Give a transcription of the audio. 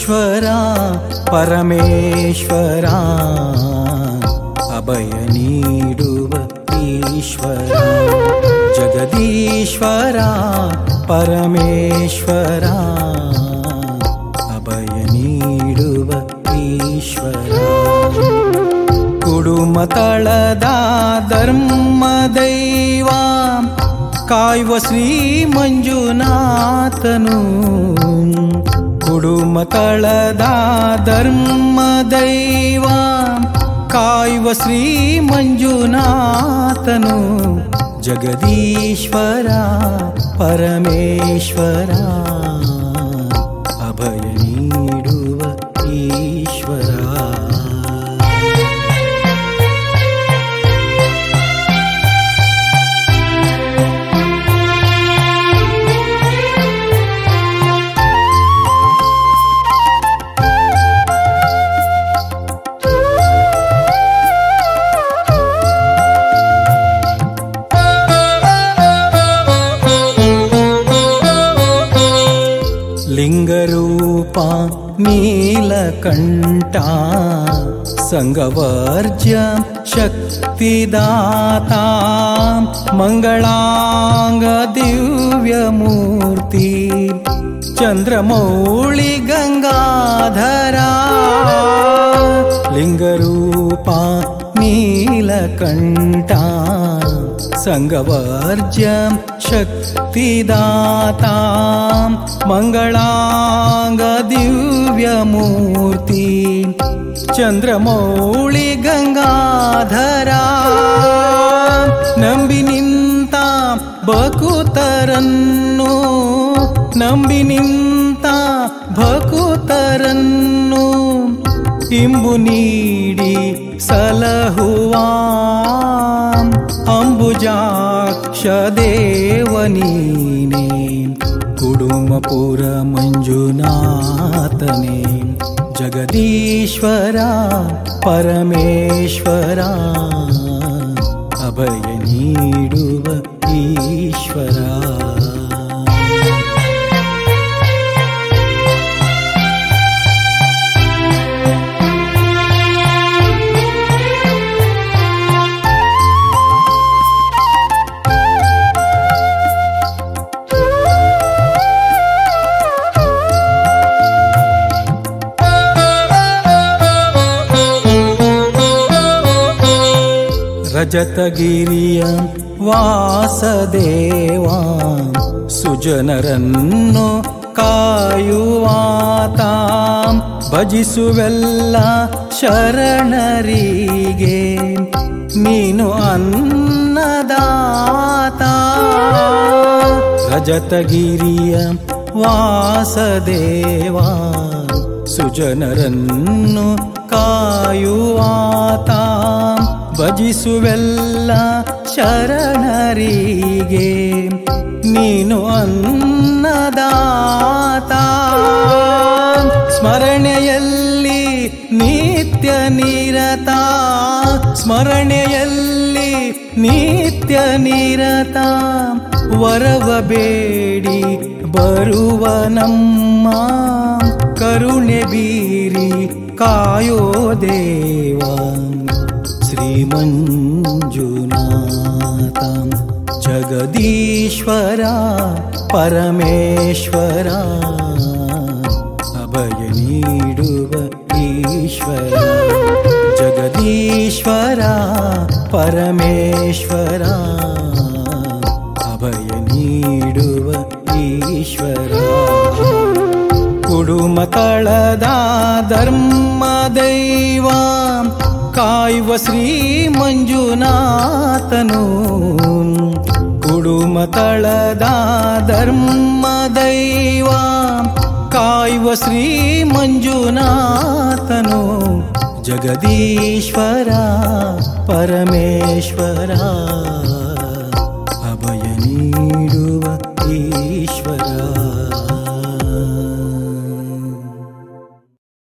ಜಗದೀಶ್ವರ ಪರಮೇಶ್ವರ ಅಭಯ ನೀಡುವ ಈಶ್ವರ. ಜಗದೀಶ್ವರ ಪರಮೇಶ್ವರ ಅಭಯ ನೀಡುವ ಈಶ್ವರ. ಕುಡುಮತಳದ ಧರ್ಮ ದೈವ ಕಾಯುವ ಶ್ರೀ ಮಂಜುನಾಥನು. ಕುಡುಮತಳದ ಧರ್ಮ ದೈವ ಕಾಯುವ ಶ್ರೀ ಮಂಜುನಾಥನು. ಜಗದೀಶ್ವರ ಪರಮೇಶ್ವರ ಅಭಯ ನೀಡುವ ಈಶ್ವರ. ಲಿಂಗರೂಪ ನೀಲಕಂಠ ಸಂಗವರ್ಜ್ಯ ಶಕ್ತಿದಾತ ಮಂಗಳಾಂಗ ದಿವ್ಯಮೂರ್ತಿ ಚಂದ್ರಮೌಳಿ ಗಂಗಾಧರ. ಲಿಂಗರೂಪ ನೀಲಕಂಠ ಸಂಗವರ್ಜ್ಯ ಶಕ್ತಿದಾತ ಮಂಗಳಾಂಗ ದಿವ್ಯಮೂರ್ತಿ ಚಂದ್ರಮೌಳಿ ಗಂಗಾಧರ. ನಂಬಿ ನಿಂತ ಭಕುತರನ್ನು ನಂಬಿ ನಿಂತ ಭಕುತರನ್ನು ಇಂಬು ನೀಡಿ ಸಲಹುವ ಅಂಬುಜಾಕ್ಷ ದೇವನೀನೇ. ಕುಡುಮಪುರ ಮಂಜುನಾಥನೇ ಜಗದೀಶ್ವರ ಪರಮೇಶ್ವರ ಅಭಯ ನೀಡುವ ಈಶ್ವರ. ರಜತಗಿರಿಯ ವಾಸದೇವ ಸುಜನರನ್ನು ಕಾಯುವಾತ ಭಜಿಸುವೆಲ್ಲ ಶರಣರಿಗೆ ನೀನು ಅನ್ನದಾತ. ರಜತಗಿರಿಯ ವಾಸದೇವ ಸುಜನರನ್ನು ಕಾಯುವಾತ ಭಜಿಸುವೆಲ್ಲ ಶರಣರಿಗೆ ನೀನು ಅನ್ನದಾತ. ಸ್ಮರಣೆಯಲ್ಲಿ ನಿತ್ಯ ನಿರತ ಸ್ಮರಣೆಯಲ್ಲಿ ನಿತ್ಯ ನಿರತ ವರವ ಬೇಡಿ ಬರುವ ನಮ್ಮ ಕರುಣೆ ಬೀರಿ ಕಾಯೋ ದೇವ. ಶ್ರೀ ಮಂಜುನಾಥ ಜಗದೀಶ್ವರ ಪರಮೇಶ್ವರ ಅಭಯ ನೀಡುವ ಈಶ್ವರ. ಜಗದೀಶ್ವರ ಪರಮೇಶ್ವರ ಅಭಯ ನೀಡುವ ಈಶ್ವರ. ಕುಡುಮತಳದ ಧರ್ಮ ದೈವ ಕಾಯುವ ಶ್ರೀ ಮಂಜುನಾಥನು. ಕುಡುಮತಳದ ಧರ್ಮ ದೈವ ಕಾಯುವ ಶ್ರೀ ಮಂಜುನಾಥನು. ಜಗದೀಶ್ವರ ಪರಮೇಶ್ವರ ಅಭಯ ನೀಡುವ ಈಶ್ವರ.